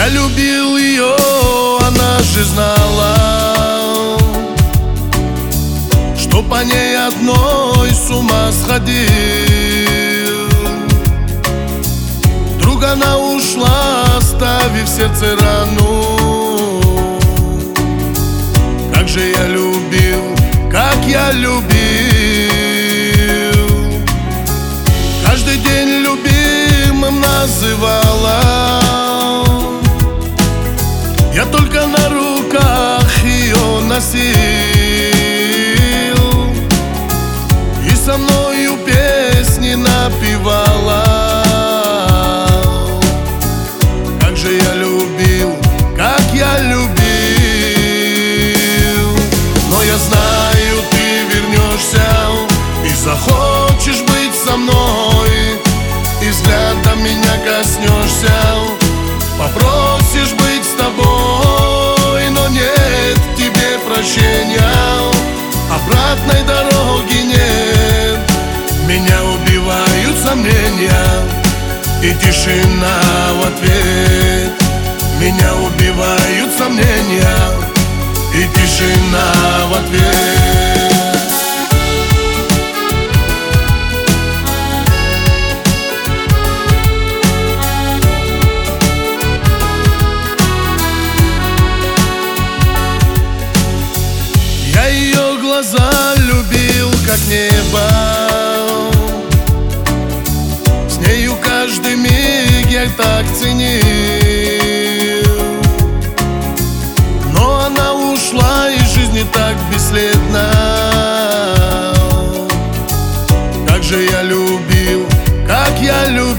любил ее, она же знала, что по ней одной с ума сходил. Вдруг она ушла, оставив в сердце рану. Как же я любил, как я любил. Каждый день любимым называла. Я только на руках ее носил, и со мною песни напевала. Как же я любил, как я любил. Но я знаю, ты вернешься и захочешь быть со мной, и взглядом меня коснешься, попросишь быть с тобой. Но нет тебе прощения, обратной дороги нет. Меня убивают сомнения и тишина в ответ. Меня убивают сомнения и тишина в ответ. Я ее глаза любил, как небо. С нею каждый миг я так ценил. Но она ушла из жизни так бесследно. Как же я любил, как я любил.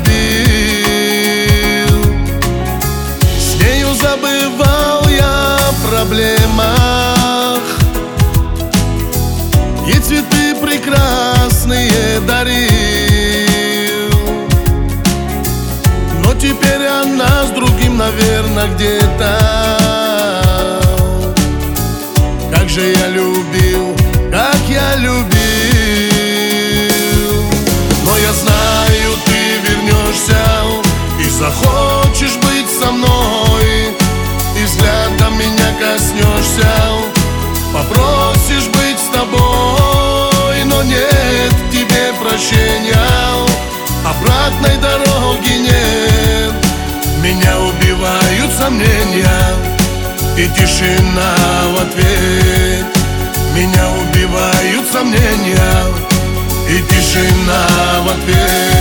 С нею забывал я о проблемах, и цветы прекрасные дарил. Но теперь она с другим, наверное, где-то. Как же я любил, как я любил. Но я знаю, ты вернешься и захочешь быть со мной, и взглядом меня коснешься, попросишь быть с тобой. Но нет тебе прощения, обратной дороги нет. Меня убивают сомнения и тишина в ответ. Меня убивают сомнения и тишина в ответ.